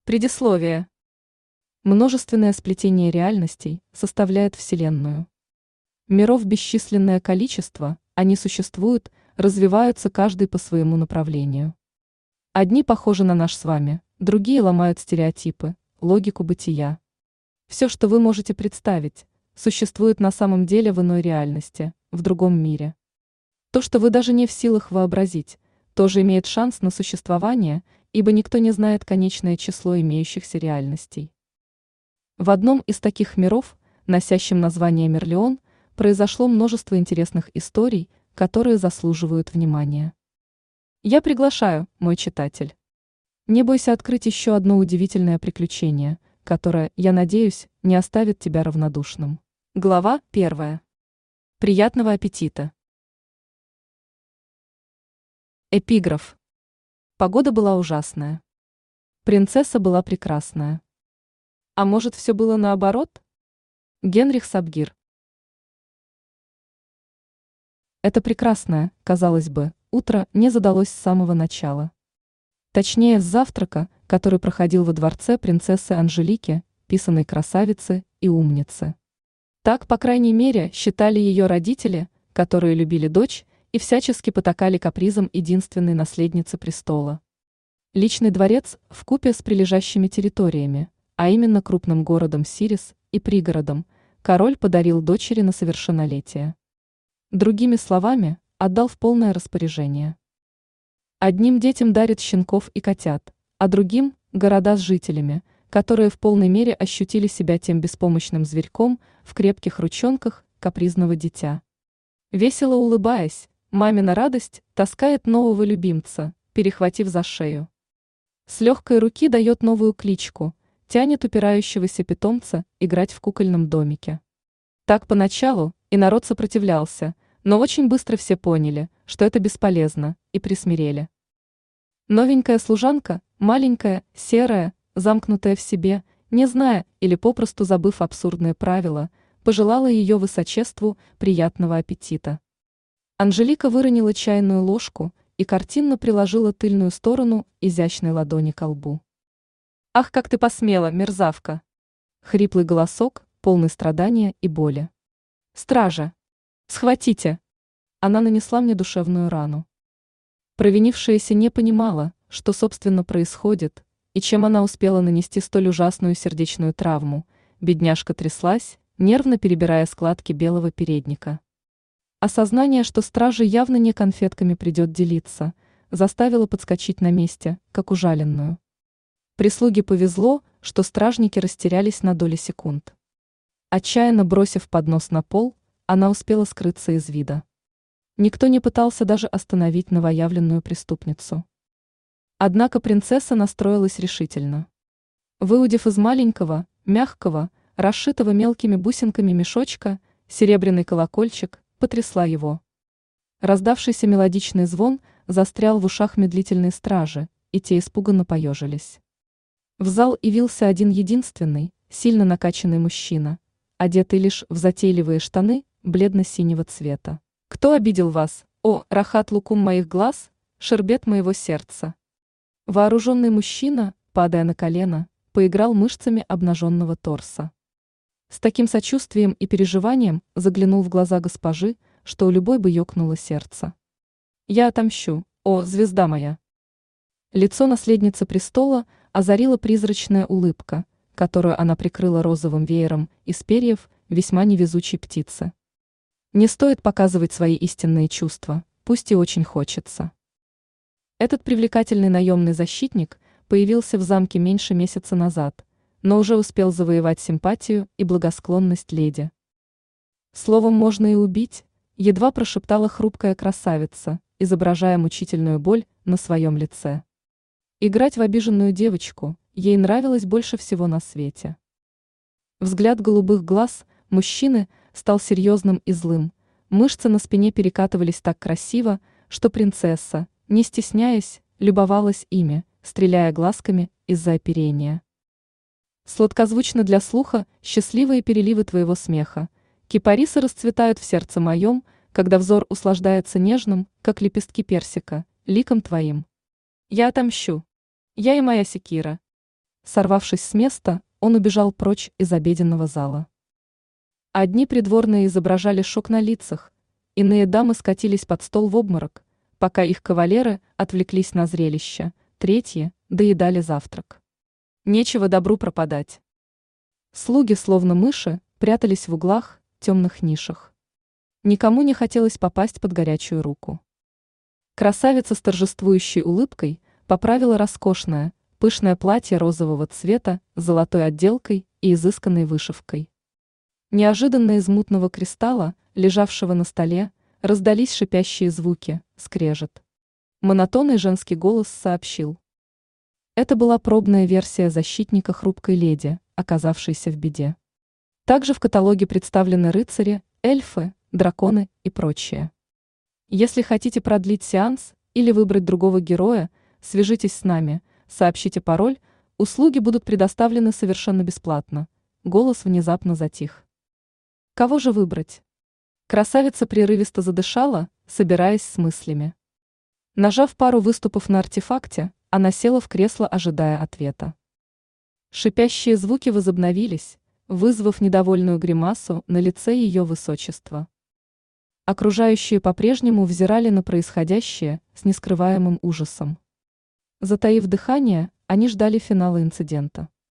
Предисловие. Множественное сплетение реальностей составляет Вселенную. Миров бесчисленное количество, они существуют, развиваются каждый по своему направлению. Одни похожи на наш с вами, другие ломают стереотипы, логику бытия. Все, что вы можете представить, существует на самом деле в иной реальности, в другом мире. То, что вы даже не в силах вообразить, тоже имеет шанс на существование, ибо никто не знает конечное число имеющихся реальностей. В одном из таких миров, носящем название Мерлион, произошло множество интересных историй, которые заслуживают внимания. Я приглашаю, мой читатель. Не бойся открыть еще одно удивительное приключение, которое, я надеюсь, не оставит тебя равнодушным. Глава 1. Приятного аппетита! Эпиграф. Погода была ужасная. Принцесса была прекрасная. А может, все было наоборот? Генрих Сабгир. Это прекрасное, казалось бы, утро не задалось с самого начала. Точнее, с завтрака, который проходил во дворце принцессы Анжелики, писаной красавицы и умницы. Так, по крайней мере, считали ее родители, которые любили дочь и всячески потакали капризам единственной наследницы престола. Личный дворец вкупе с прилежащими территориями, а именно крупным городом Сирис и пригородом, король подарил дочери на совершеннолетие. Другими словами, отдал в полное распоряжение. Одним детям дарит щенков и котят, а другим – города с жителями, которые в полной мере ощутили себя тем беспомощным зверьком в крепких ручонках капризного дитя. Весело улыбаясь, мамина радость таскает нового любимца, перехватив за шею. С легкой руки дает новую кличку, тянет упирающегося питомца играть в кукольном домике. Так поначалу и народ сопротивлялся, но очень быстро все поняли, что это бесполезно, и присмирели. Новенькая служанка, маленькая, серая, замкнутая в себе, не зная или попросту забыв абсурдные правила, пожелала ее высочеству приятного аппетита. Анжелика выронила чайную ложку и картинно приложила тыльную сторону изящной ладони к лбу. «Ах, как ты посмела, мерзавка!» Хриплый голосок, полный страдания и боли. «Стража! Схватите!» Она нанесла мне душевную рану. Провинившаяся не понимала, что собственно происходит, и чем она успела нанести столь ужасную сердечную травму. Бедняжка тряслась, нервно перебирая складки белого передника. Осознание, что стража явно не конфетками придет делиться, заставило подскочить на месте, как ужаленную. Прислуге повезло, что стражники растерялись на доли секунд. Отчаянно бросив поднос на пол, она успела скрыться из вида. Никто не пытался даже остановить новоявленную преступницу. Однако принцесса настроилась решительно. Выудив из маленького, мягкого, расшитого мелкими бусинками мешочка, серебряный колокольчик, потрясла его. Раздавшийся мелодичный звон застрял в ушах медлительной стражи, и те испуганно поежились. В зал явился один единственный, сильно накачанный мужчина, одетый лишь в затейливые штаны бледно-синего цвета. «Кто обидел вас, о, рахат лукум моих глаз, шербет моего сердца?» Вооруженный мужчина, падая на колено, поиграл мышцами обнаженного торса. С таким сочувствием и переживанием заглянул в глаза госпожи, что у любой бы ёкнуло сердце. «Я отомщу, о, звезда моя!» Лицо наследницы престола озарила призрачная улыбка, которую она прикрыла розовым веером из перьев весьма невезучей птицы. Не стоит показывать свои истинные чувства, пусть и очень хочется. Этот привлекательный наемный защитник появился в замке меньше месяца назад, но уже успел завоевать симпатию и благосклонность леди. «Словом, можно и убить», едва прошептала хрупкая красавица, изображая мучительную боль на своем лице. Играть в обиженную девочку ей нравилось больше всего на свете. Взгляд голубых глаз мужчины стал серьезным и злым, мышцы на спине перекатывались так красиво, что принцесса, не стесняясь, любовалась ими, стреляя глазками из-за оперения. Сладкозвучно для слуха счастливые переливы твоего смеха. Кипарисы расцветают в сердце моем, когда взор услаждается нежным, как лепестки персика, ликом твоим. Я отомщу. Я и моя секира. Сорвавшись с места, он убежал прочь из обеденного зала. Одни придворные изображали шок на лицах, иные дамы скатились под стол в обморок, пока их кавалеры отвлеклись на зрелище, третьи доедали завтрак. Нечего добру пропадать. Слуги, словно мыши, прятались в углах, темных нишах. Никому не хотелось попасть под горячую руку. Красавица с торжествующей улыбкой поправила роскошное, пышное платье розового цвета с золотой отделкой и изысканной вышивкой. Неожиданно из мутного кристалла, лежавшего на столе, раздались шипящие звуки, скрежет. Монотонный женский голос сообщил. Это была пробная версия защитника хрупкой леди, оказавшейся в беде. Также в каталоге представлены рыцари, эльфы, драконы и прочее. Если хотите продлить сеанс или выбрать другого героя, свяжитесь с нами, сообщите пароль, услуги будут предоставлены совершенно бесплатно. Голос внезапно затих. Кого же выбрать? Красавица прерывисто задышала, собираясь с мыслями. Нажав пару выступов на артефакте, она села в кресло, ожидая ответа. Шипящие звуки возобновились, вызвав недовольную гримасу на лице ее высочества. Окружающие по-прежнему взирали на происходящее с нескрываемым ужасом. Затаив дыхание, они ждали финала инцидента.